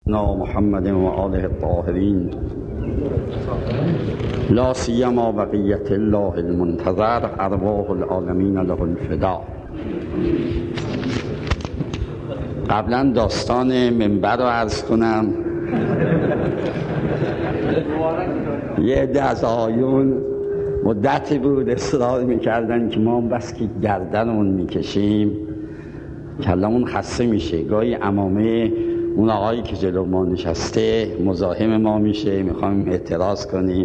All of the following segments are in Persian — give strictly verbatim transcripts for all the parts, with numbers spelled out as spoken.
محمد و آله الطاهرین لا سیما بقیت الله المنتظر ارواح العالمین له الفدا. قبلا داستان منبر رو عرض کنم. یه عده از آیون مدتی بود اصرار میکردن که ما بس که گردنمون میکشیم کلمون خسته میشه، گاهی عمامه اون آقایی که جلو ما نشسته مزاحم ما میشه، میخوایم اعتراض کنیم.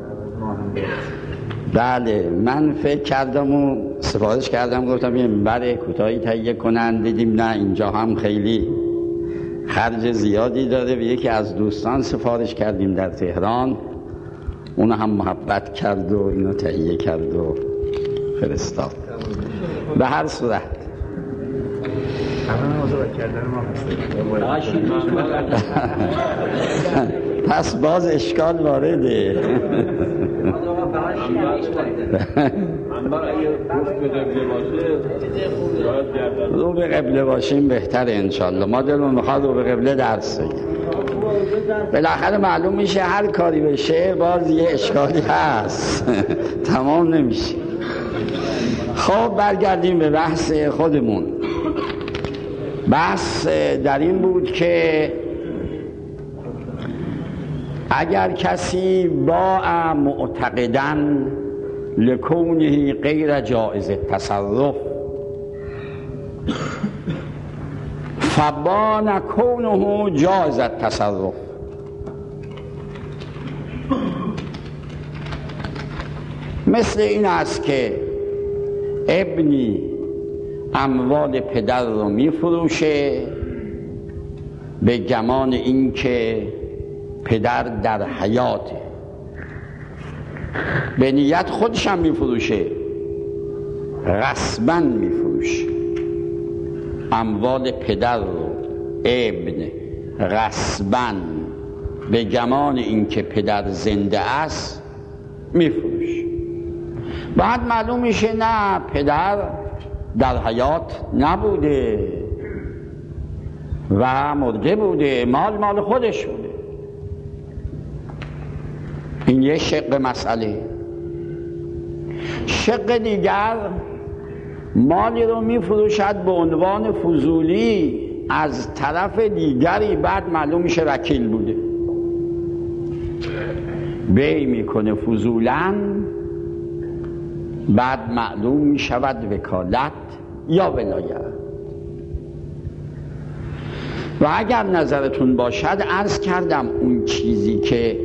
بله، من فکر کردم و سفارش کردم، گفتم یه منبر کوتاهی تهیه کنن. دیدیم نه، اینجا هم خیلی خرج زیادی داره. و یکی از دوستان سفارش کردیم در تهران، اون هم محبت کرد و اینو تهیه کرد و فرستاد. به هر صورت پس باز اشکال وارده. رو به قبله باشیم بهتره انشالله. ما دلون میخواد رو به قبله درس بگیم. بالاخره معلوم میشه هر کاری بشه باز یه اشکالی هست، تمام نمیشه. خب برگردیم به بحث خودمون. بحث در این بود که اگر کسی با معتقدن لکونه غیر جائز تصرف فبان کونه جائز تصرف، مثل این است که ابنی اموال پدر رو میفروشه به گمان این که پدر در حیاته، به نیت خودش هم میفروشه، غصباً میفروشه اموال پدر رو ابن غصباً به گمان این که پدر زنده است میفروشه. بعد معلوم میشه نه، پدر در حیات نبوده و مرده بوده، مال مال خودش بوده. این یه شق مسئله. شق دیگر، مالی رو میفروشد به عنوان فضولی از طرف دیگری، بعد معلوم میشه وکیل بوده، بی میکنه فضولاً، بعد معلوم میشود وکالت یا ولایت. و اگر نظرتون باشد عرض کردم اون چیزی که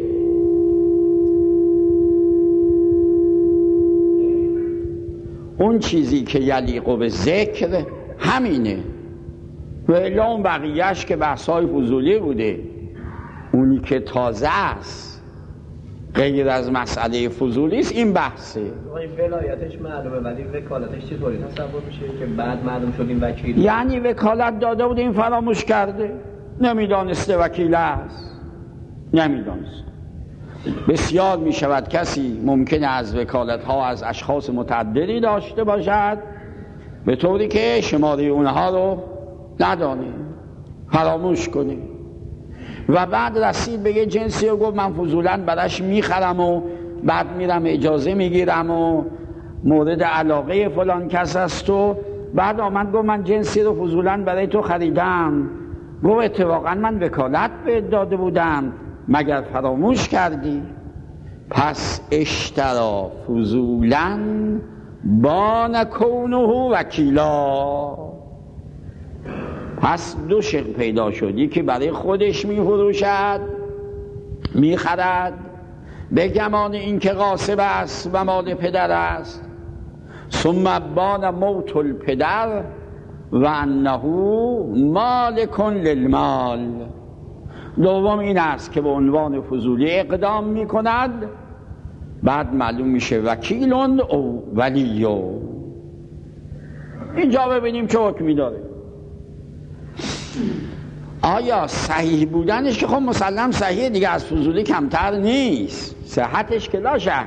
اون چیزی که یلیق به ذکر همینه، و الا اون بقیهش که بحثای فضولی بوده. اونی که تازه است غیر از مسئله فضولی است این بحثه. این ولایتش معلومه ولی وکالتش چطوری تصور میشه که بعد معلوم شد این وکیل؟ یعنی وکالت داده بود این فراموش کرده، نمیدانسته وکیل است، نمیدانست. بسیار میشود کسی ممکنه از وکالت ها از اشخاص متعددی داشته باشد به طوری که شماره اونها رو ندانه، فراموش کنه، و بعد رسید به یه جنسی و گفت من فضولاً برش میخرم و بعد میرم اجازه میگیرم و مورد علاقه فلان کس است، و بعد آمد گفت من جنسی رو فضولاً برای تو خریدم. گفت اتفاقاً من وکالت بهت داده بودم، مگر فراموش کردی؟ پس اشترا فضولاً بان کونه وکیلا. پس دو شق پیدا شدی که برای خودش میفروشد، میخرد به گمان این که غاصب است و مال پدر است. ثم بان موت الپدر و انه مالک للمال. دوم این است که به عنوان فضولی اقدام میکند، بعد معلوم میشه وکیل او ولی. اینجا ببینیم چه حکمی داره. آیا صحیح بودنش که خب مسلم صحیح دیگه، از فضولی کمتر نیست، صحتش که لا شک،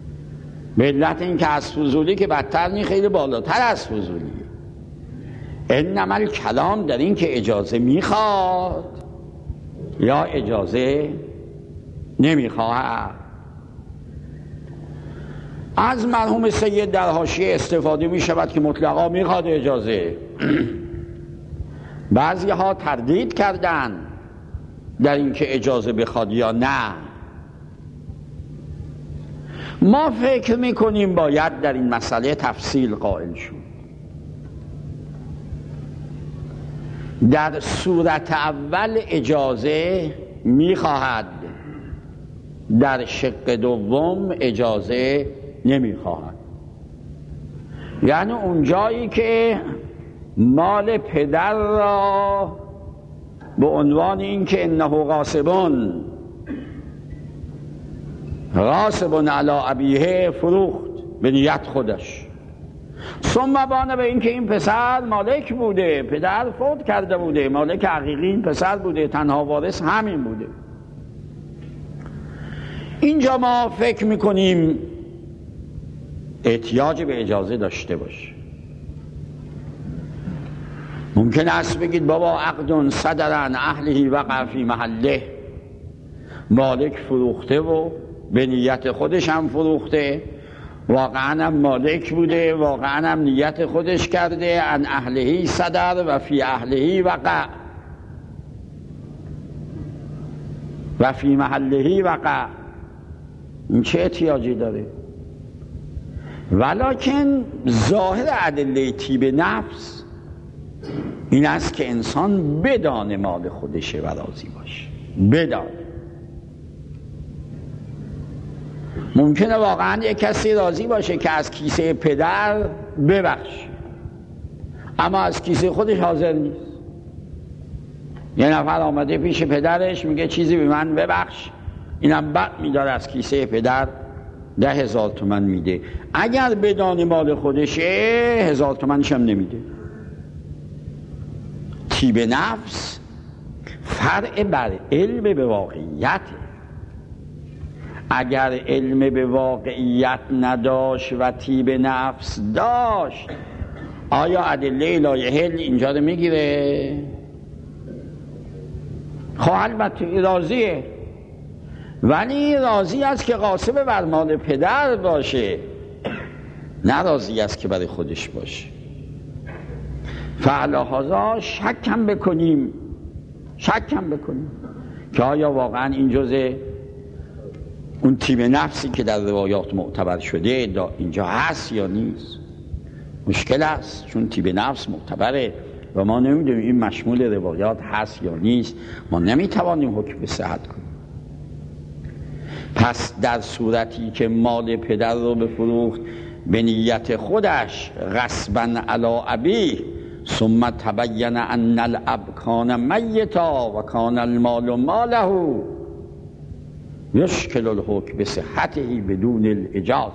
به علت این که از فضولی که بدتر نی، خیلی بالاتر از فضولی. انما الکلام در این که اجازه میخواد یا اجازه نمیخواهد. از مرحوم سید در حاشیه استفاده میشود که مطلقا میخواد اجازه. بعضی ها تردید کردن در این که اجازه بخواد یا نه. ما فکر میکنیم باید در این مسئله تفصیل قائل شد. در صورت اول اجازه میخواهد، در شق دوم اجازه نمیخواهد. یعنی اون جایی که مال پدر را به عنوان این که انه غاصبون غاصبون علی ابیه فروخت به نیت خودش، ثم بانه به این که این پسر مالک بوده، پدر فوت کرده بوده، مالک حقیقی این پسر بوده، تنها وارث همین بوده. اینجا ما فکر میکنیم احتیاج به اجازه داشته باشه. ممکن است بگید بابا عقد صدرن اهلهی وقع فی محله، مالک فروخته و به نیت خودش هم فروخته، واقعا هم مالک بوده، واقعا هم نیت خودش کرده، ان اهلهی صدر و فی اهلهی وقع و فی محلهی وقع. این چه احتیاجی داره؟ ولکن ظاهر ادله طیب نفس این است که انسان بدان مال خودشه و راضی باشه. بدان ممکنه واقعا یک کسی راضی باشه که از کیسه پدر ببخشه، اما از کیسه خودش حاضر نیست. یه نفر آمده پیش پدرش میگه چیزی به من ببخش، اینم بد میداره از کیسه پدر ده هزار تومن میده. اگر بدان مال خودشه هزار تومنش هم نمیده. طیب نفس فرع بر علم به واقعیت. اگر علم به واقعیت نداشت و طیب نفس داشت، آیا ادله لایحل اینجا رو میگیره؟ خب البته راضیه، ولی راضی است که غاصب بر مال پدر باشه، نه راضی است که برای خودش باشه. فعلاحظا شکم بکنیم شکم بکنیم که آیا واقعا این جزء اون طیب نفسی که در روایات معتبر شده اینجا هست یا نیست. مشکل است، چون طیب نفس معتبره و ما نمیدونیم این مشمول روایات هست یا نیست. ما نمیتوانیم حکم به صحت کنیم. پس در صورتی که مال پدر رو بفروخت به نیت خودش غصبا علی ابیه، ثم تبین ان الاب کان میتا و کان المال ماله، یشکل الحکم به صحته بدون الاجازه.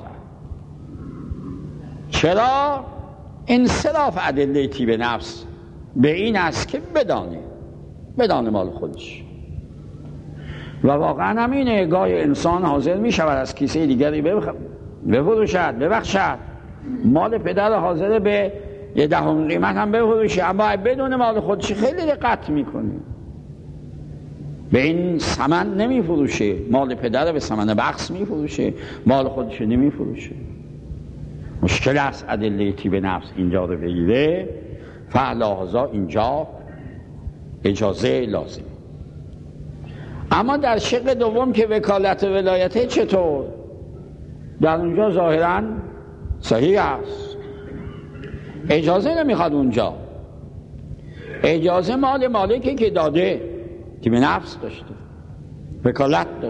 چرا؟ انصراف ادله طیب نفس به این است که بدانه بدانه مال خودش. و واقعا همینه، گاه انسان حاضر می شود از کیسه دیگری بفروشد ببخشد، مال پدر حاضر به یه دهم قیمت هم بفروشه، اما بدون مال خودش خیلی دقت میکنه، به این ثمن نمی فروشه، مال پدر به ثمن بخس می فروشه، مال خودش نمی فروشه. مشکل است ادله طیب نفس اینجا رو بگیره. فعلاحظا اینجا اجازه لازم. اما در شق دوم که وکالت و ولایته چطور؟ در اونجا ظاهرا صحیح است، اجازه نمیخواد. اونجا اجازه مال مالکی که داده، طیب نفس داشته، وکالت داره.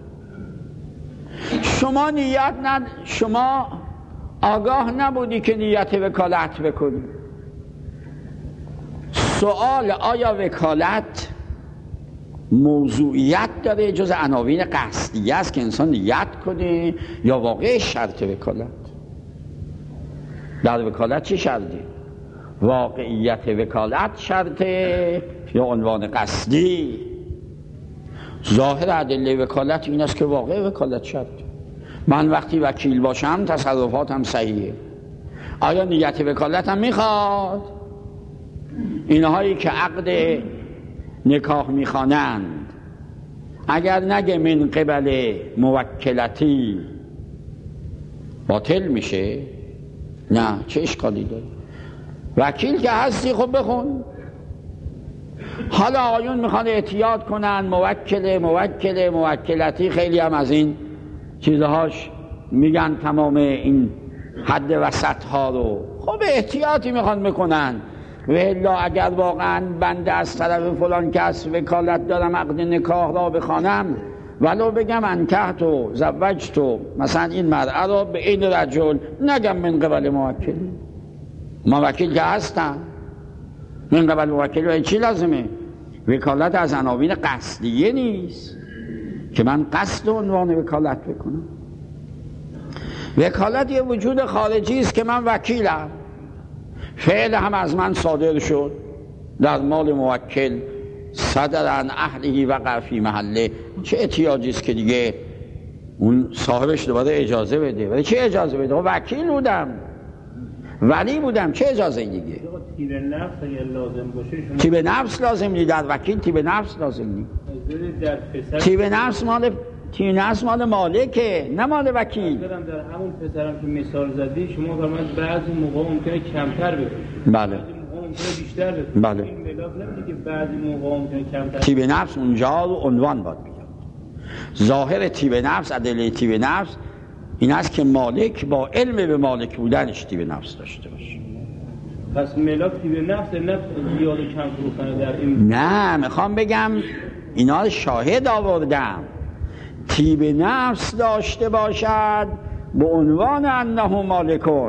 شما نیت ند... شما آگاه نبودی که نیت وکالت بکنی. سوال آیا وکالت موضوعیت داره، جز عناوین قصدیه است که انسان نیت کنه، یا واقع شرط وکالت؟ در وکالت چه شرطی؟ واقعیت وکالت شرطه یا عنوان قصدی؟ ظاهر ادله وکالت این است که واقع وکالت شرطه. من وقتی وکیل باشم تصرفاتم صحیحه. آیا نیت وکالت هم میخواد؟ اینهایی که عقد نکاح میخوانند اگر نگه من قبل موکلتی باطل میشه؟ نه، چه اشکالی داره؟ وکیل که هستی خب بخون. حالا آقایون میخوان احتیاط کنن، موکل موکل موکلتی، خیلی هم از این چیزهاش میگن، تمام این حد وسط ها رو خب احتیاطی میخوان بکنن. و الا اگر واقعا بنده از طرف فلان کس وکالت دارم عقد نکاح را بخوانم، ولو بگم انکحت و زوجت و مثلا این مرأة را به این رجل، نگم من قبل موکل. ما وکیل که هستم، من قبل موکل و چی لازمه؟ وکالت از عناوین قصدیه نیست که من قصد عنوان وکالت بکنم. وکالت یه وجود خارجی است که من وکیلم، فعل هم از من صادر شد در مال موکل، صدر عن اهله وقع فی محله. چه احتیاجی است که دیگه اون صاحبش دوباره اجازه بده؟ ولی چه اجازه بده؟ وکیل بودم، ولی بودم، چه اجازه دیگه؟ تیب نفس اگر لازم باشه شما تیب نفس لازم نیست در وکیل، تیب نفس لازم نیست. تیب نفس مال تیب نفس مال مالکه، نه مال وکیل. در همون پسرم که مثال زدی شما فرمودید بعضی موقع ممکنه کمتر بکشه، بله، بعضی موقع ممکنه بیشتر بکشه. بله. این ملاک نمیگه که بعضی موقع ممکنه کمتر. تیب نفس اونجا رو عنوان باید بگم. ظاهر تیب نفس، ادله تیب نفس این است که مالک با علم به مالک بودنش تیب نفس داشته باشه. پس ملاک تیب نفس نه زیاد و کم فروختن در این. نه، میخوام بگم اینا شاهد آوردم، تیب نفس داشته باشد به عنوان انه مالکون.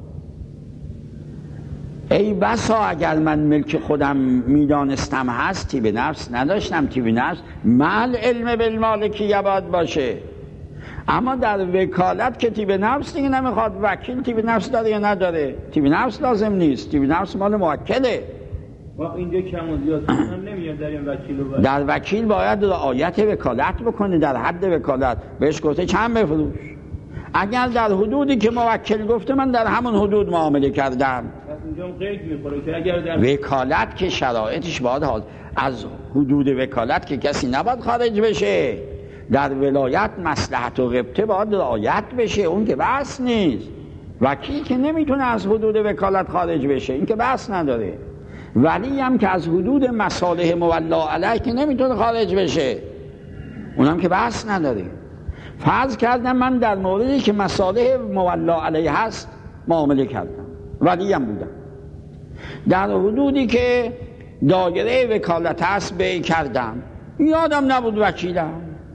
ای بسا اگر من ملک خودم میدانستم هست تیب نفس نداشتم. تیب نفس مال علم بالمالکیه باید باشه. اما در وکالت که تیب نفس دیگه نمیخواد. وکیل تیب نفس داره یا نداره؟ تیب نفس لازم نیست، تیب نفس مال موکله. وقت اینجا کم و زیاد هم نمیاد در این وکیل و باید. در وکیل باید رعایت وکالت بکنه، در حد وکالت. بهش گفته چند بفروش، اگر در حدودی که موکل گفته من در همون حدود معامله کردم. پس اینجا هم قید میخوره که اگر در وکالت که شرایطش باید حال از حدود وکالت که کسی نباید خارج بشه. در ولایت مصلحت و غبطه باید رعایت بشه، اون که بحث نیست. وکیل که نمیتونه از حدود وکالت خارج بشه، این که بحث نداره. ولی هم که از حدود مصالح مولا علیه که نمیتونه خارج بشه، اونم که بحث نداره. فرض کردم من در موردی که مصالح مولا علیه هست معامله کردم، ولی هم بودم. در حدودی که دایره وکالت هست بی کردم، یادم نبود وکیلم.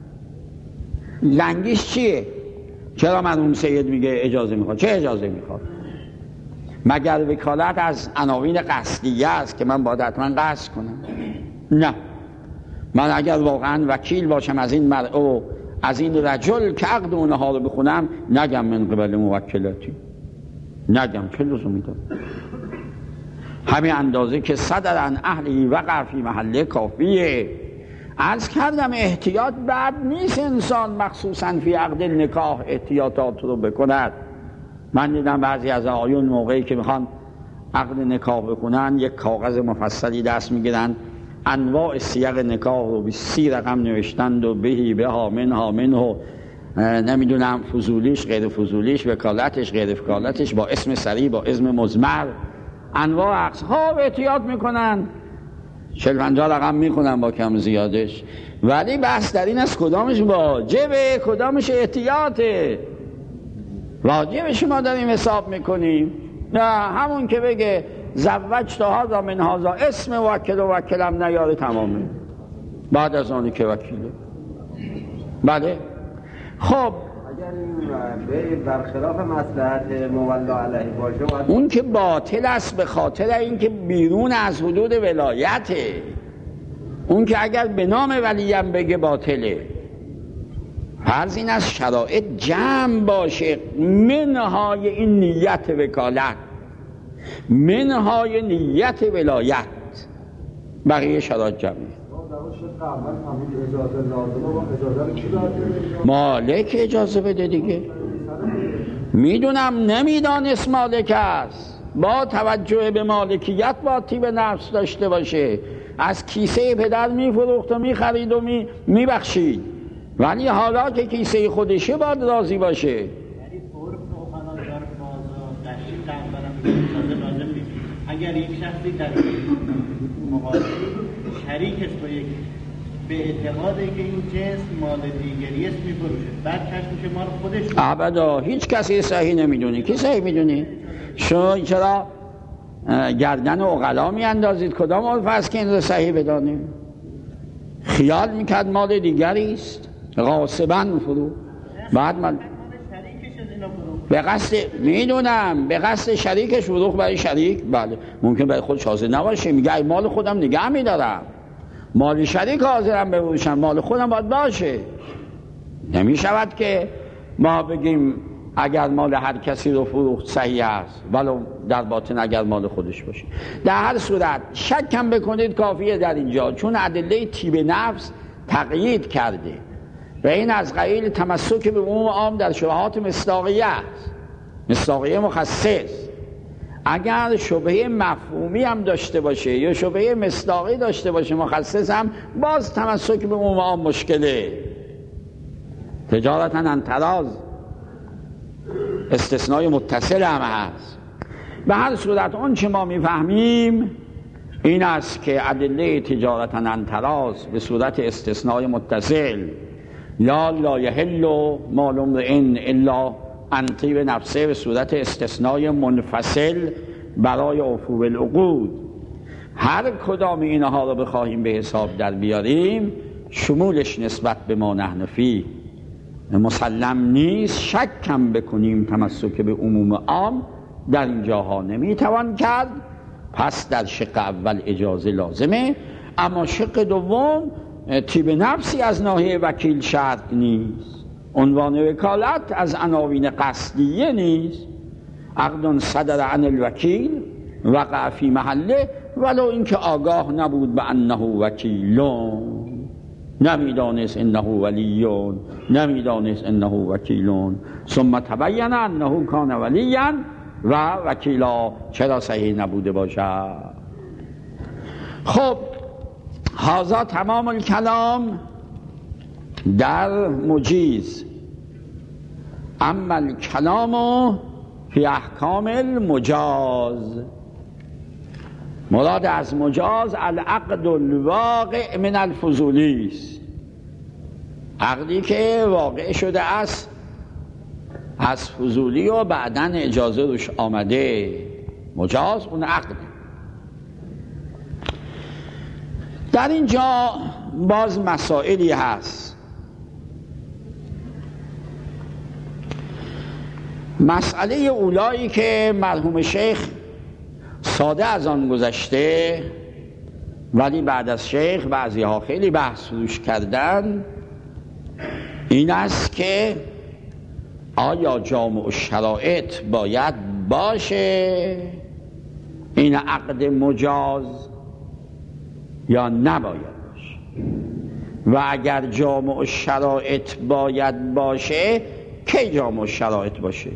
لنگیش چیه؟ چرا مرحوم سید میگه اجازه میخواد؟ چه اجازه میخواد؟ مگر وکالت از عناوین قصدیه است که من باید حتما قصد کنم؟ نه، من اگر واقعا وکیل باشم از این مرء از این رجل که عقد اونها رو بخونم، نگم من قبل موکلاتی، نگم، چه لزومی داره؟ همین اندازه که صدر عن اهلی وقع فی محله کافیه. عرض کردم احتیاط بد نیست انسان مخصوصا فی عقد نکاح احتیاطات رو بکند. من دیدم بعضی از آقایون موقعی که میخوان عقد نکاح بکنن یک کاغذ مفصلی دست میگیرن، انواع سیاق نکاح رو به سی رقم نوشتند و بهی به ها من ها من ها، نمیدونم فضولیش غیر فضولیش، وکالتش غیر وکالتش، با اسم صریح با اسم مضمر، انواع عقص ها احتیاط میکنن. چهل پنجاه رقم میخونن با کم زیادش. ولی بحث در این است کدامش واجبه کدامش احتیاطه. واجب شما داریم حساب میکنیم؟ نه، همون که بگه زوجت هذا من هذا اسم وکل و وکلم نیاره تمامه بعد از آنی که وکیله. بله خب اگر این برخلاف مصلحت مولا علیه باشه، اون که باطل است به خاطر اینکه بیرون از حدود ولایته. اون که اگر به نام ولیم بگه باطله. فرض این از شرایط جمع باشه، منهای این نیت وکالت، منهای نیت ولایت، بقیه شرایط جمعه. مالک اجازه بده دیگه. میدونم نمیدانست مالک است، با توجه به مالکیت با طیب نفس داشته باشه، از کیسه پدر میفروخت و میخرید و می میبخشید، ولی حالا که کیسه خودشه باید راضی باشه. اگر یک شخصی در مقابل شریک است با یک به اعتقاده که این جنس مال دیگری است میفروشه، بعد کشف میشه مال خودش. ابدا هیچ کسی صحیح نمیدونه. کی صحیح میدونی؟ شما چرا گردن عقلا میاندازید؟ کدام عرف است که این رو صحیح بدانه؟ خیال میکرد مال دیگری است، غاصبا فروخت، بعد من به قصد میدونم به قصد شریکش فروخت برای شریک. بله ممکن برای خودش حاضر نباشه، میگه ای مال خودم نگه میدارم، مال شریک حاضرم بفروشم، مال خودم باید باشه. نمیشود که ما بگیم اگر مال هر کسی رو فروخت صحیح است ولو در باطن اگر مال خودش باشه. در هر صورت شک هم بکنید کافیه در اینجا، چون ادله طیب نفس تقیید کرده و این از قبیل تمسک به عموم عام در شبهات مصداقیه است، مصداقیه مخصص. اگر شبهه مفهومی هم داشته باشه یا شبهه مصداقی داشته باشه مخصص هم، باز تمسک به عموم عام مشکله. تجارتا عن تراض استثنای متصل هم هست. به هر صورت اون چه ما میفهمیم این است که ادله تجارتا عن تراض به صورت استثنای متصل، یا لا یحل مال امرئ الا عن طیب نفسه به صورت استثنای منفصل برای عفو بالعقود، هر کدام اینها رو بخواهیم به حساب در بیاریم شمولش نسبت به ما نحن فیه مسلم نیست. شک هم بکنیم تمسک به عموم عام در این جاها نمیتوان کرد. پس در شق اول اجازه لازمه، اما شق دوم طیب نفسی از ناحیه وکیل شرط نیست، عنوان وکالت از عناوین قصدیه نیست. عقد صدر عن الوکیل وقع فی محله ولو اینکه آگاه نبود به انه وکیلون، نمیدانست انه ولیون، نمیدانست انه وکیلون، ثم تبین انه کان ولیا و وکیلا، چرا صحیح نبوده باشد؟ خب هذا تمام الکلام در مجیز. اما الکلام فی احکام المجاز، مراد از مجاز العقد الواقع من الفضولی است، عقدی که واقع شده است از فضولی و بعدن اجازه روش آمده، مجاز اون عقد. در اینجا باز مسائلی هست. مسئله اولایی که مرحوم شیخ ساده از آن گذشته ولی بعد از شیخ بعضی ها خیلی بحث روش کردن، این است که آیا جامع الشرائط باید باشه این عقد مجاز یا نباید باشه، و اگر جامع الشرائط باید باشه کی جامع الشرائط باشه؟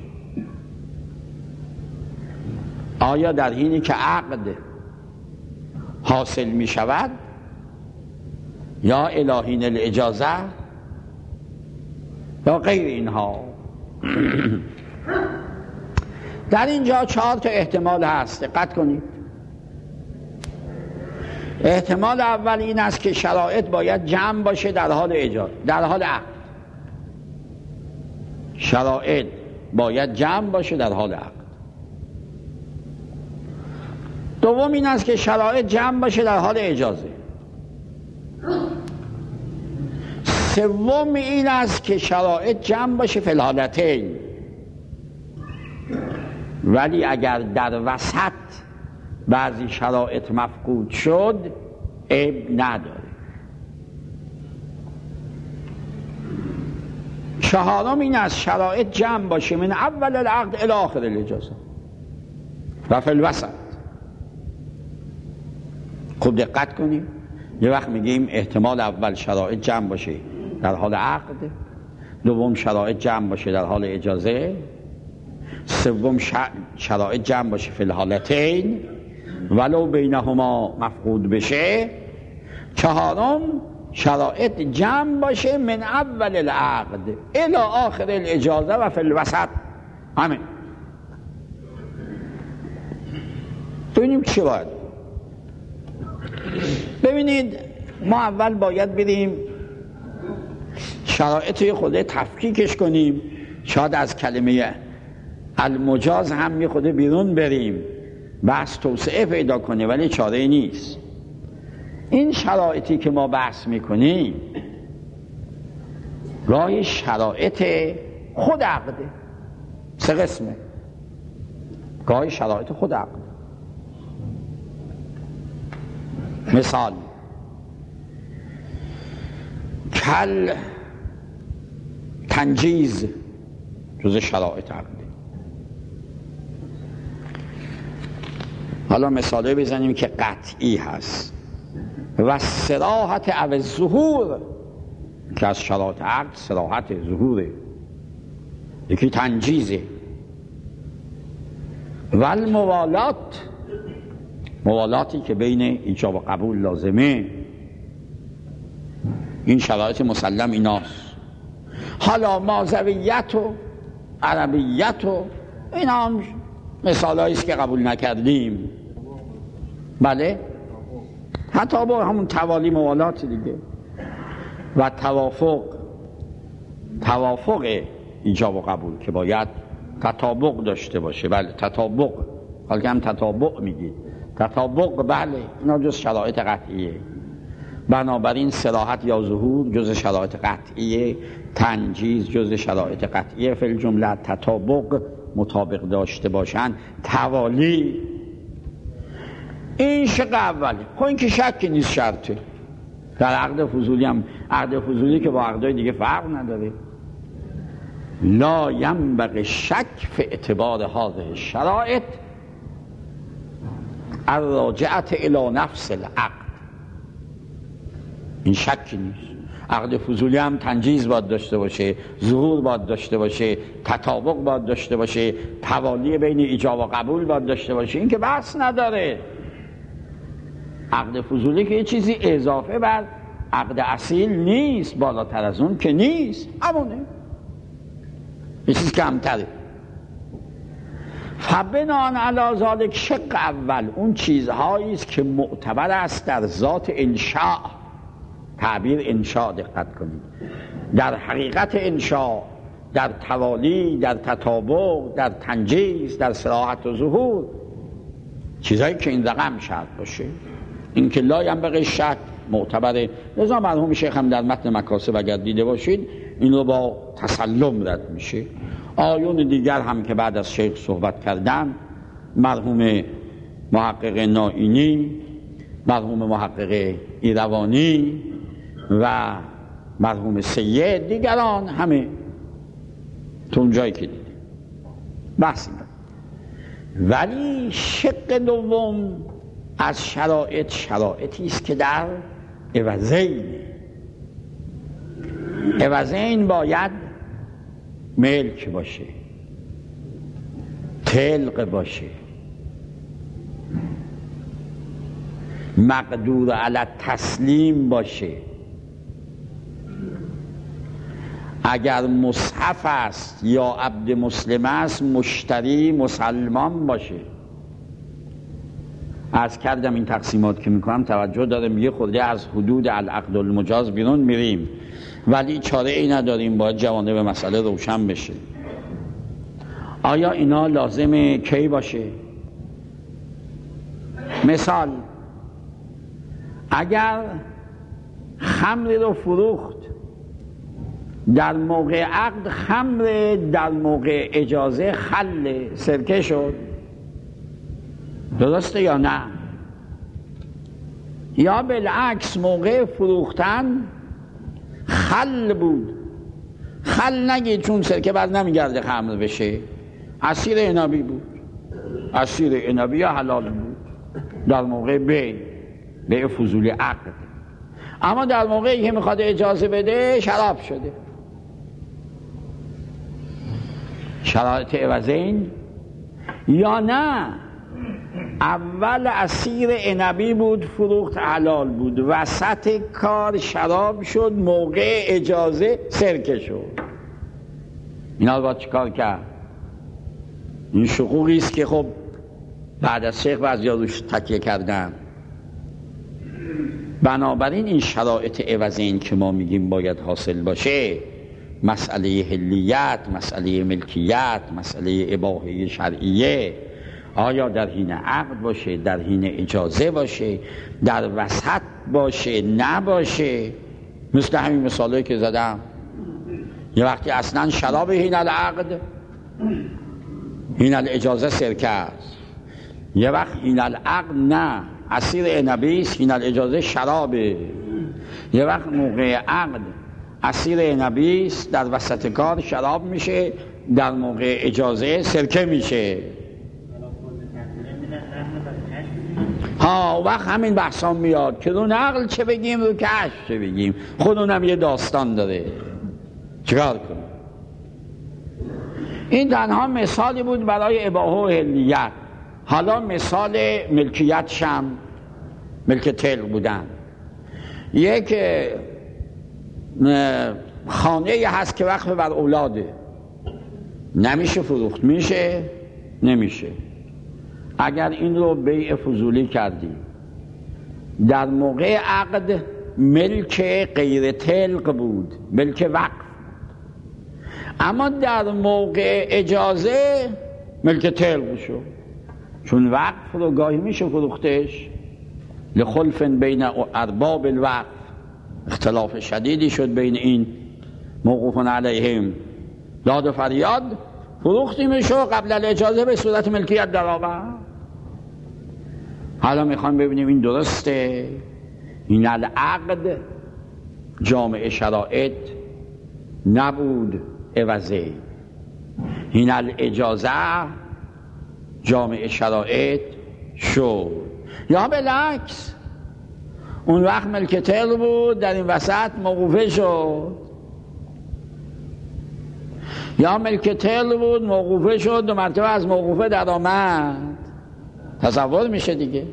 آیا در حینی که عقد حاصل می شود یا الهین الاجازه یا غیر اینها؟ در اینجا چهار تا احتمال هست، دقت کنید. احتمال اول این است که شرایط باید جمع باشه در حال ایجاد، در حال عقد. شرایط باید جمع باشه در حال عقد. دوم این است که شرایط جمع باشه در حال اجازه. سوم این است که شرایط جمع باشه فی الحالتین، ولی اگر در وسط بعضی شرایط مفقود شد عیب نداره. چهارم این است شرایط جمع باشه من اول العقد الی آخر الاجازه و فی الوسط. خوب دقت کنیم، یه وقت میگیم احتمال اول شرایط جمع باشه در حال عقد، دوم شرایط جمع باشه در حال اجازه، سوم شرایط جمع باشه فی الحالتین ولو بینهما مفقود بشه. چهارم شرایط جمع باشه من اول العقد الی آخر الاجازه و فی الوسط. همین. ببینیم چی باید. ببینید ما اول باید بریم شرایط خود تفکیکش کنیم، شاید از کلمه المجاز هم می خود بیرون بریم، بحث توسعه پیدا کنه، ولی چاره نیست. این شرایطی که ما بحث میکنیم گاهی شرایط خود عقده، سه قسمه، گاهی شرایط خود عقده. مثال کل تنجیز جز شرایط عقده. حالا مثاله بزنیم که قطعی هست. و صراحت او ظهور که از شرایط عقد صراحت ظهوره، یکی تنجیزه. و الموالات، موالاتی که بین ایجاب و قبول لازمه، این شرایط مسلم ایناست. حالا مازویت و عربیت و این هم مثال هاییست که قبول نکردیم. بله، حتی با همون توالی موالات دیگه. و توافق، توافق ایجاب و قبول که باید تطابق داشته باشه. بله تطابق، حالا که هم تطابق میگید، تطابق بله، اینا جز شرایط قطعیه. بنابراین صراحت یا ظهور جز شرایط قطعیه، تنجیز جز شرایط قطعیه. فی الجمله تطابق، مطابق داشته باشن، توالی. این شق اوله. خب این که شک نیست، شرطه. در عقد فضولی هم، عقد فضولی که با عقدهای دیگه فرق نداره. لا ینبغی شک فی اعتبار هذه الشرایط الراجعة الی نفس العقد. این شک نیست. عقد فضولی هم تنجیز باید داشته باشه، ظهور باید داشته باشه، تطابق باید داشته باشه، توالی بین ایجاب و قبول باید داشته باشه. این که بحث نداره. عقد فضولی که یه چیزی اضافه بر عقد اصیل نیست، بالاتر از اون که نیست، همونه، یه چیز کمتره. فبنان علی ذالک شق اول، اون چیزهایی است که معتبر است در ذات انشاء. تعبیر انشاء دقت کنید. در حقیقت انشاء، در توالی، در تطابق، در تنجیز، در صراحت و ظهور، چیزهایی که این رقم شرط باشه. این که لا ینبغی شک معتبره. لذا مرحوم شیخ هم در متن مکاسب اگر دیده باشید این رو با تسلم رد میشه. آیون دیگر هم که بعد از شیخ صحبت کردن، مرحوم محقق نائینی، مرحوم محقق ایروانی و مرحوم سید، دیگران همه تو اونجایی که دیده بحثی نداره. ولی شق دوم از شرایط شرایطی است که در عوضین. عوضین باید ملک باشه، طلق باشه، مقدور علی تسلیم باشه. اگر مصحف است یا عبد مسلم است، مشتری مسلمان باشه. عرض کردم این تقسیمات که میکنم توجه دارم، یه خورده از حدود العقد المجاز بیرون میریم، ولی چاره ای نداریم، باید جوانب مسئله روشن بشه. آیا اینا لازمه کی باشه؟ مثال، اگر خمر رو فروخت در موقع عقد، خمر در موقع اجازه خل سرکه شد، درسته یا نه؟ یا بالعکس موقع فروختن خل بود. خل نگید چون سرکه بعد نمیگرده خمر بشه. عصیر عنبی بود، عصیر عنبی یا حلال بود در موقع بیع، بیع فضولی عقد. اما در موقعی که میخواد اجازه بده شراب شده. شرایط عوضین، یا نه اول عصیر عنبی بود فروخت حلال بود، وسط کار شراب شد، موقع اجازه سرکه شد. اینا رو باید چیکار کرد؟ این شقوقی است که خب بعد از شیخ بعضیا روش تکیه کردن. بنابراین این شرایط عوضین که ما میگیم باید حاصل باشه، مسئله حلیت، مسئله ملکیت، مسئله اباحه شرعیه، آیا در حین عقد باشه، در حین اجازه باشه، در وسط باشه، نباشه. مثل همین مثالایی که زدم، یه وقتی اصلا شراب حین العقد، حین الاجازه سرکه است، یه وقت حین العقد نه، عصیر عنبی است، حین الاجازه شرابه. یه وقت موقع عقد عصیر عنبی است، در وسط کار شراب میشه، در موقع اجازه سرکه میشه. ها وقت همین بحثان میاد که رو نقل چه بگیم، رو کشف چه بگیم. خود اونم یه داستان داره، چیکار کنیم؟ این تنها مثالی بود برای اباحه و حلیت. حالا مثال ملکیت شم، ملک طلق بودن. یک خانه هست که وقف بر اولاده، نمیشه فروخت، میشه؟ نمیشه. اگر این رو بیع فضولی کردی، در موقع عقد ملک غیر طلق بود، ملک وقف، اما در موقع اجازه ملک طلق شد. چون وقف رو گاهی میشه فروختش، لخلف بین ارباب الوقف، اختلاف شدیدی شد بین این موقوفون علیهم، داد و فریاد، فروختیمشو قبل الاجازه به صورت ملکیت در آورد. حالا میخوام ببینیم این درسته؟ این العقد جامع شرایط نبود عوضه، این الاجازه جامع شرایط شد. یا بالعکس، اون وقت ملک طلق بود، در این وسط موقوفه شد. یا ملک طلق بود، موقوفه شد، دو مرتبه از موقوفه در آمد. تصور میشه دیگه.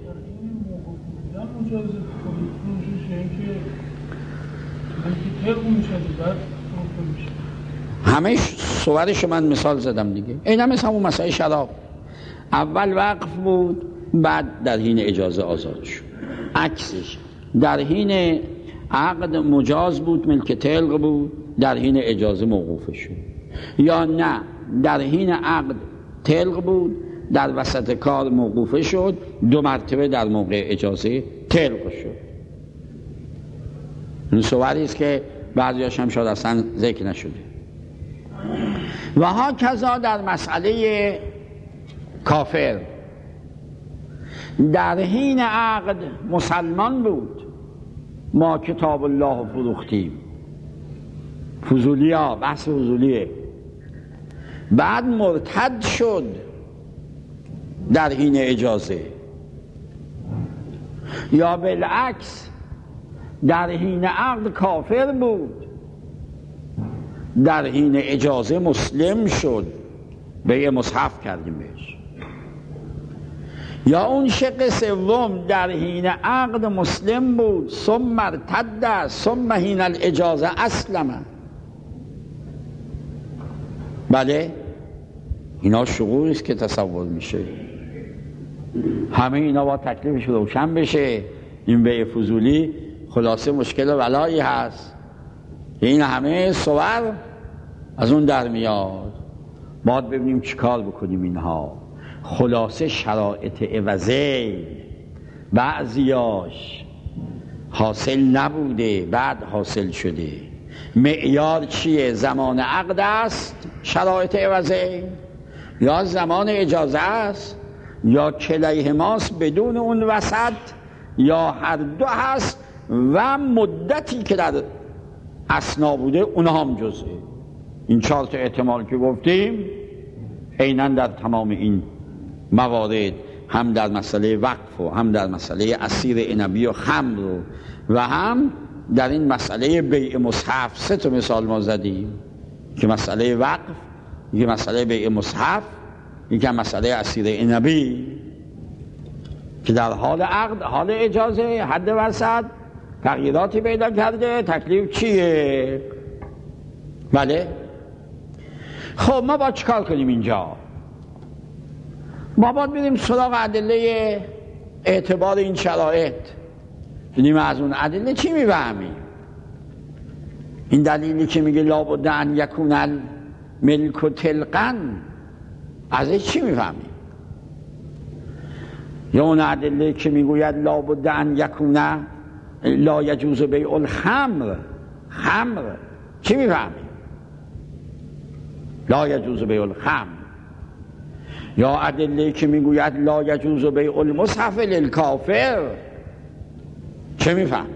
همه صورتشو من مثال زدم دیگه. این هم مثل همون مسئله شراب، اول وقف بود، بعد در حین اجازه آزاد شد. عکسش در حین عقد مجاز بود، ملک طلق بود، در حین اجازه موقوفه شد. یا نه، در حین عقد طلق بود، در وسط کار موقوفه شد، دو مرتبه در موقع اجازه طلق شد. این صوری است که بعضیاش هم شاید اصلا ذکر نشده. و ها کذا در مسئله کافر، در حین عقد مسلمان بود، ما کتاب الله فروختیم، فضولی ها، بحث فضولیه. بعد مرتد شد در حین اجازه، یا بالعکس در حین عقد کافر بود، در حین اجازه مسلم شد، به یه مصحف کردیم بهش. یا اون شق سوم در حین عقد مسلم بود، ثم ارتد، ثم حین الاجازه اسلم. بله، اینا شغولی است که تصور میشه. همه اینا با تکلیفش روشن بشه. این بیع فضولی خلاصه مشکل و بلایی هست. این همه صور از اون در میاد. باید ببینیم چی کار بکنیم. اینها خلاصه شرایط عوضه، بعضیاش حاصل نبوده، بعد حاصل شده. معیار چیه؟ زمان عقد است شرایط عوضه، یا زمان اجازه است، یا کلیهماست بدون اون وسط، یا هر دو هست و مدتی که در اثنا بوده اونها هم جزئه. این چهار تا احتمال که گفتیم عیناً در تمام این موارد، هم در مسئله وقف و هم در مسئله عصیر عنبی و خمر و هم در این مسئله بیع مصحف، سه تا مثال ما زدیم که مسئله وقف، یکی مسئله بیع مصحف، یکی مسئله اسیر عنبی که در حال عقد، حال اجازه، حد وسط تغییراتی پیدا کرده. تکلیف چیه؟ بله. خب ما با چیکار کنیم اینجا؟ ما باید بریم سراغ ادله اعتبار این شرایط، ببینیم از اون ادله چی میفهمیم. این دلیلی که میگه لابد ان یکون الملک طلقاً، ازش چی میفهمیم؟ یا اون ادله که میگوید لابد ان یکون لا یجوز بیع الخمر، خمر چی میفهمیم؟ لا یجوز بیع الخمر. یا ادله که میگوید لا یجوز بیع المصحف للکافر، چه میفهمیم؟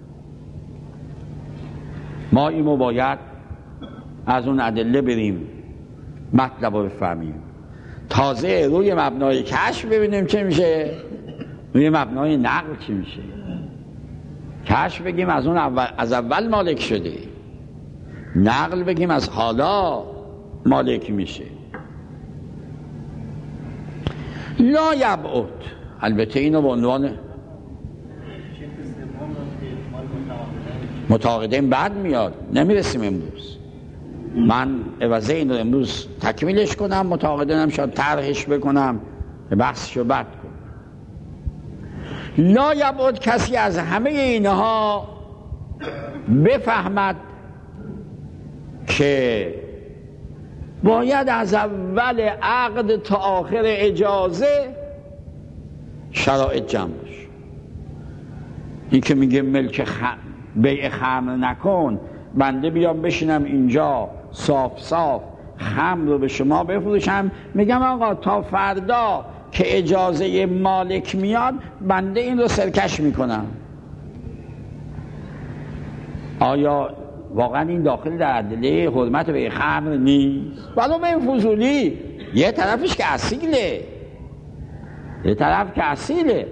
ما اینو باید از اون ادله بریم مطلب رو بفهمیم، تازه روی مبنای کشف ببینیم چه میشه، روی مبنای نقل چی میشه. کشف بگیم از اون اول، از اول مالک شده، نقل بگیم از حالا مالک میشه. لا یبعد، البته اینو به عنوان متعاقدین بعد میاد، نمیرسیم امروز. من عوضه این رو امروز تکمیلش کنم، متعاقدینم شاید طرحش بکنم، بحثشو بعد کنم. لا یبعد، کسی از همه اینها بفهمد که باید از اول عقد تا آخر اجازه شرایط جمع باشه. این که میگه ملک خ... بیع خمر نکن، بنده بیام بشینم اینجا صاف صاف خمر رو به شما بفروشم، میگم آقا تا فردا که اجازه مالک میاد بنده این رو سرکش میکنم. آیا واقعا این داخل در ادله حرمت بیع خمر نیست؟ ولو به این فضولی، یه طرفش که اصیله، یه طرف که اصیله.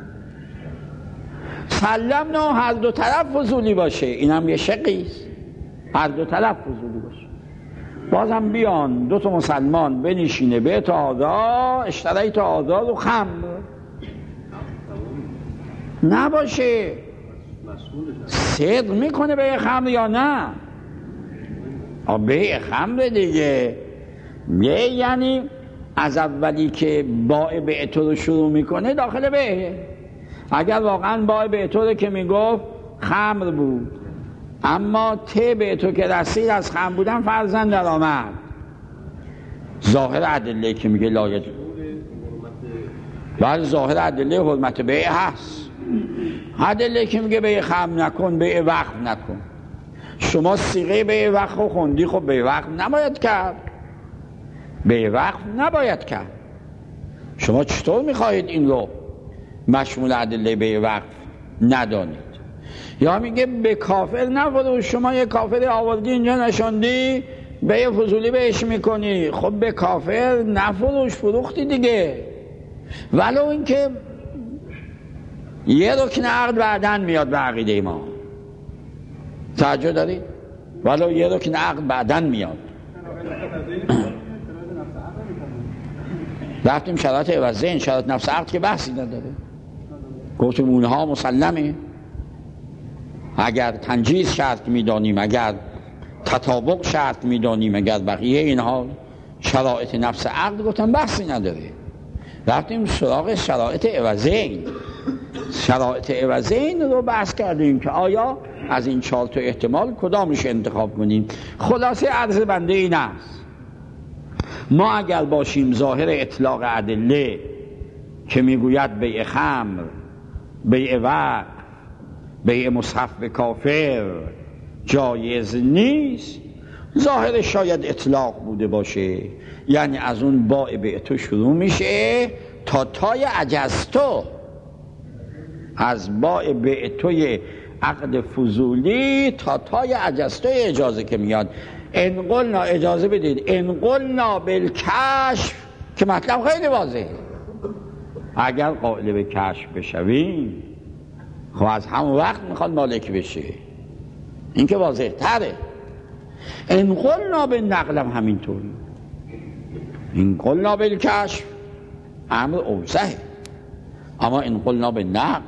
سلم نه هر دو طرف فضولی باشه، اینم یه شقیست، هر دو طرف فضولی باشه. بازم بیان دو تا مسلمان بنشینه به تعادا اشترای تعادا رو خمر نباشه، صدق میکنه بیع خمر یا نه؟ بیع خمر دیگه. بیع یعنی از اولی که باع بیع تو رو شروع میکنه داخل بیع. اگر واقعا باع بیع تو رو که میگفت خمر بود، اما ته بیع تو که رسید از خمر بودن فرزند در آمد، ظاهر ادله که میگه لایت، بعد ظاهر ادله حرمت بیع هست. ادله که میگه بیع خمر نکن، بیع وقف نکن. شما صیغه بیع وقف رو خوندی، خب بیع وقف نباید کرد، بیع وقف نباید کرد. شما چطور میخواهید این رو مشمول ادله بیع وقف ندانید؟ یا میگه به کافر نفروش، شما یه کافر آوردی اینجا نشاندی بیع فضولی بهش میکنی، خب به کافر نفروش، فروختی دیگه. ولو اینکه یه رکن عقد بعدن میاد به عقیده ما، توجه دارید؟ ولو یه رکن عقد بعدن میاد. رفتیم شرایط عوضه، این شرایط نفس عقد که بحثی نداره، گفتیم اونها مسلمه. اگر تنجیز شرط میدانیم، اگر تطابق شرط میدانیم، اگر بقیه اینها شرایط نفس عقد گفتم بحثی نداره. رفتیم سراغ شرایط عوضین. شرایط عوضین رو بحث کردیم که آیا از این چهار تا احتمال کدامش انتخاب کنیم. خلاصه عرض بنده این است، ما اگر باشیم ظاهر اطلاق ادله که میگوید بیع خمر، بیع وقف، بیع مصحف به کافر جایز نیست، ظاهر شاید اطلاق بوده باشه، یعنی از اون باع بیع تو شروع میشه تا تای عجزتو، از باع بیع توی عقد فضولی تا تای عجزتو اجازه که میاد. انقلنا، اجازه بدید، انقلنا بالکشف، که مطلب خیلی واضحه. اگر قائل به کشف بشویم خب از همون وقت میخواد مالک بشه، این که واضح تره. انقلنا به نقلم همینطوری. این قلنا بالکشف امر اوضحه، اما این قلنا به نقل،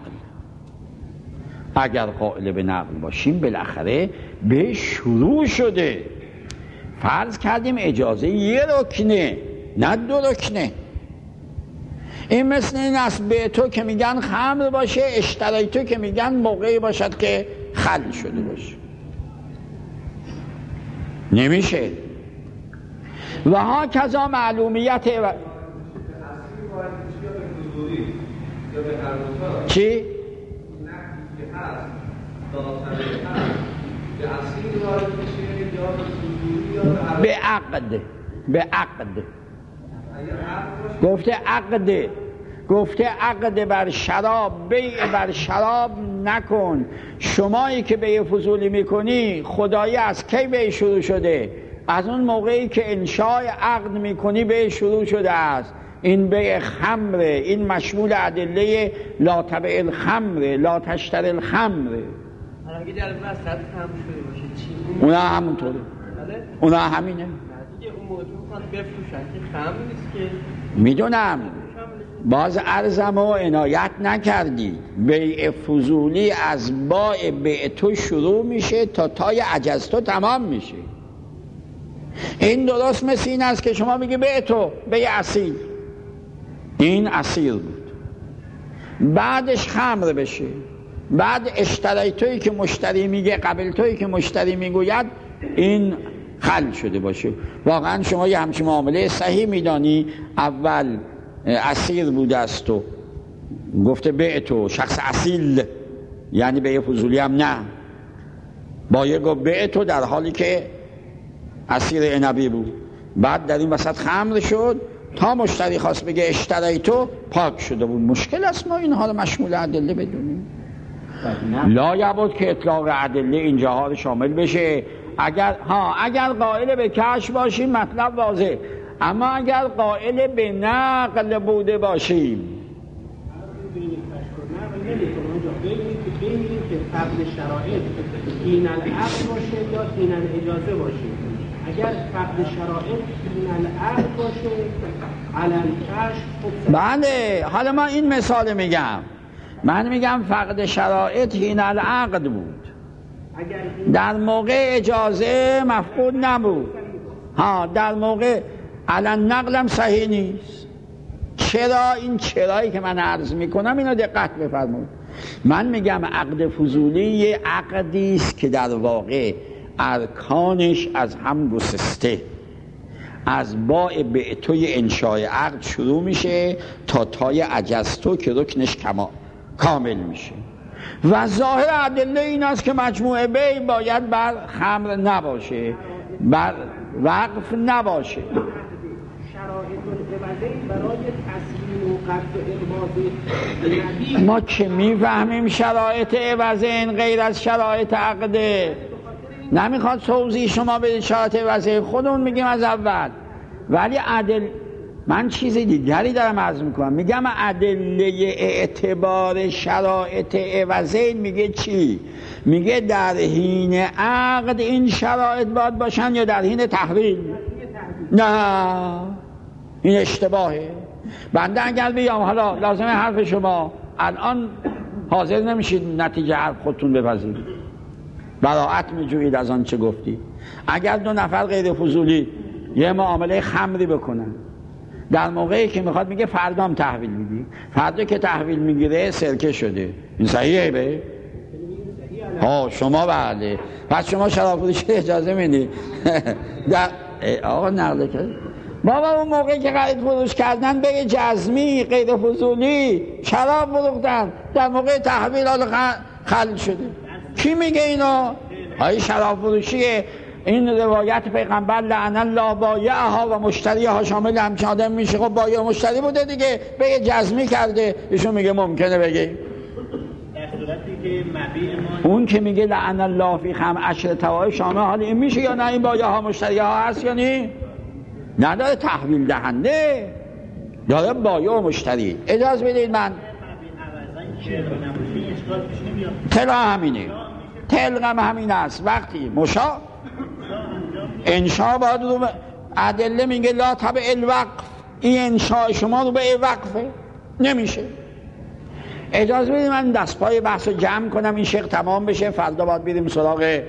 اگر قائل به نقل باشیم بالاخره به شروع شده. فرض کردیم اجازه یه رکنه نه دو رکنه. این مثل این است به تو که میگن خمر باشه، اشترای تو که میگن موقعی باشد که خل شده باشه. نمیشه. و ها کذا معلومیت و... چی؟ به عقد به عقد گفته عقد گفته عقد بر شراب، بیع بر شراب نکن. شمایی که بیع فضولی میکنی خدایی از کی بیع شروع شده؟ از اون موقعی که انشاء عقد میکنی بیع شروع شده است. این بیع خمره، این مشمول ادله لا تبع الخمره لا تشتر الخمره. اگه در وسط خمر شده باشه چی؟ اونا همونطوره، اونا همینه. دیگه اون موقع میخواد بفروشن که خمر نیست که. میدونم باز عرضم و عنایت نکردی. بیع فضولی از باع بیع تو شروع میشه تا تای عجز تو تمام میشه. این درست مثل این است که شما میگی بیع تو بیع اصیل، این اصیل بود، بعدش خمر بشه، بعد اشتری تویی که مشتری میگه قبل تویی که مشتری میگوید این خل شده باشه. واقعا شما یه همچین معامله صحیح میدانی؟ اول اصیل بوده است و گفته بیع تو شخص اصیل، یعنی بیع فضولی هم نه، با یه گفت بیع تو در حالی که اصیل عنبی بود. بعد در این وسط خمر شد تا مشتری خواست بگه اشتری تو پاک شده بود. مشکل است ما اینها رو مشمول ادله بدونیم. لا یبود که اطلاق ادله اینجاها رو شامل بشه. اگر ها اگر قائل به کشف باشیم مطلب واضح، اما اگر قائل به نقل بوده باشیم ببینیم که قبل شرایط این العقد باشه یا این الاجازه باشه. اگر قبل شرایط این العقد باشه علل کشف. بله، حالا ما این مثال میگم، من میگم فقد شرایط این العقد بود، در موقع اجازه مفقود نبود. ها در موقع علن نقلم صحیح نیست. چرا؟ این چرایی که من عرض میکنم اینو دقت بفرمایید. من میگم عقد فضولی یه عقدی است که در واقع ارکانش از هم گسسته، از باع بعتوی انشاء عقد شروع میشه تا تای عجزتو که رکنش کما کامل میشه. و ظاهر ادله این است که مجموعه بیع باید بر خمر نباشه، بر وقف نباشه. شرایط العوضی برای تسلیم و قطع الباز ما که میفهمیم شرایط عوضین غیر از شرایط عقده. نمیخواد توضیح شما بدید شرایط عوضی، خودمون میگیم از اول. ولی عدل من چیز دیگری دارم عرض میکنم، میگم ادله اعتبار شرایط عوضین میگه چی؟ میگه در حین عقد این شرایط باید باشن یا در حین تحویل؟ نه، این اشتباهه. بنده اگر بیام حالا لازمه حرف شما الان حاضر نمیشید نتیجه حرف خودتون بپذیرید، براءت میجویید از آن چه گفتی. اگر دو نفر غیر فضولی یه معامله خمری بکنن، در موقعی که میخواد میگه فردام تحویل میدی، فردا که تحویل میگیره سرکه شده، این صحیحه به؟ ها شما بله، پس شما شراب فروشی اجازه میدی؟ در آقا نقل کرد بابا اون موقعی که خرید فروش کردن به جزمی غیر فضولی شراب فروختن، در موقع تحویل حال خل شده. کی میگه اینو؟ های شراب فروشیه. این روایت پیغمبر لعن الله بایعها و مشتریها شامل همچین آدم میشه. خب بایع و مشتری بوده دیگه، به جزمی کرده. ایشون میگه ممکنه بگه در صورتی که مبیع ما اون که میگه لعن الله فی خم عشر توای شامل حال این میشه یا نه؟ این بایعها مشتریها هست یا نه؟ نداره تحویل دهنده، داره بایع و مشتری. اجازه بدید من طلا همینه، طلق هم همین است. وقتی مشا انشا باید رو ادله میگه لا تبع الوقف، این انشاء شما رو به وقفه نمیشه. اجازه بدید من دستپای بحث رو جمع کنم، این شیخ تمام بشه، فردا باید بریم سراغ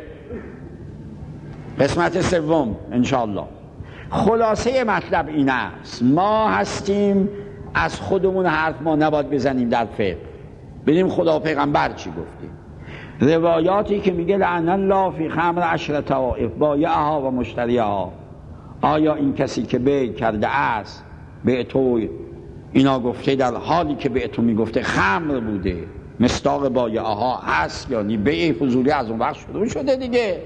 قسمت سوم انشاءالله. خلاصه مطلب این است، ما هستیم از خودمون حرف ما نباید بزنیم در فقه، ببینیم خدا پیغمبر چی گفته. روایاتی که میگه لعن الله فی خمر عشر طوائف بایعها و مشتریها، آیا این کسی که بیع کرده است به تو اینا گفته در حالی که به تو میگفته خمر بوده مصداق بایعها هست، یعنی بیع فضولی از اون وقت شروع شده دیگه.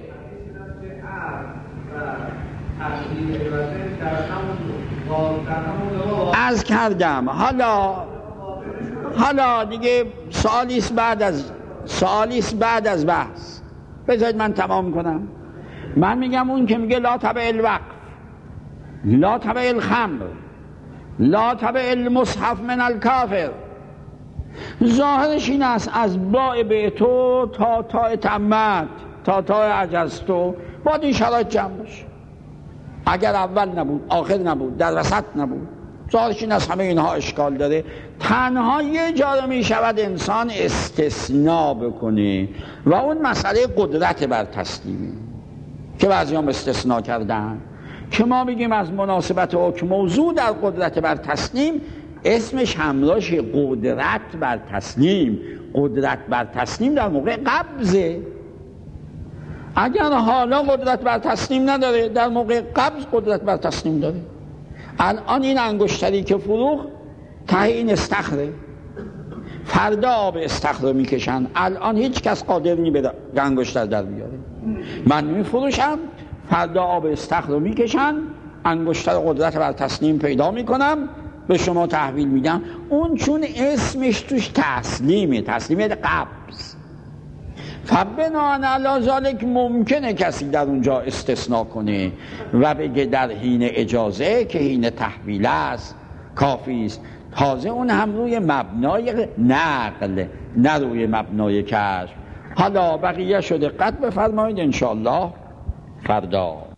از کردم حالا حالا دیگه سوالیست بعد از سوالیست بعد از بحث، بذارید من تمام کنم. من میگم اون که میگه لا تبع الوقف، لا تبع الخمر، لا تبع المصحف من الکافر، ظاهرش این است از باع به تو تا تا تمت تا تا عجزتو باید این شرایط جمع باشه. اگر اول نبود، آخر نبود، در وسط نبود، ظاهرش این است همه اینها اشکال داره. تنها یه جا رو می شود انسان استثناء بکنه و اون مسئله قدرت بر تسلیمی که بعضی هم استثناء کردن، که ما بگیم از مناسبت حکم موضوع در قدرت بر تسلیم اسمش همراهش قدرت بر تسلیم. قدرت بر تسلیم در موقع قبضه، اگر حالا قدرت بر تسلیم نداره در موقع قبض قدرت بر تسلیم داره. الان این انگشتری که فروخت ته این استخره، فردا آب استخر رو میکشن، الان هیچ کس قادر نی به انگشتر در بیاره. من میفروشم، فردا آب استخر رو میکشن، انگشتر قدرت بر تسلیم پیدا میکنم، به شما تحویل میدم. اون چون اسمش توش تسلیمه، تسلیمه قبض، فبناء علی ذالک ممکنه کسی در اونجا استثناء کنه و بگه در حین اجازه که حین تحویل است کافی است. تازه اون هم روی مبنای نقل نه روی مبنای کشف. حالا بقیه شده دقت بفرمایید انشاءالله فردا.